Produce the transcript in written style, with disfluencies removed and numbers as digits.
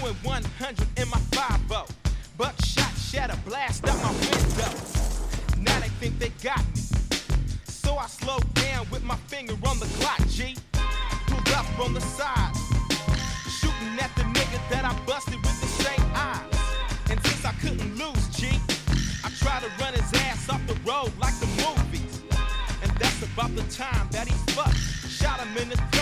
Doing 100 in my 5-0. Buckshot, shatter, blast out my window. Now they think they got me. So I slowed down with my finger on the Glock, G. Pulled up on the side, shooting at the nigga that I busted with the same eyes. And since I couldn't lose, G, I tried to run his ass off the road like the movies. And that's about the time that he fucked. Shot him in the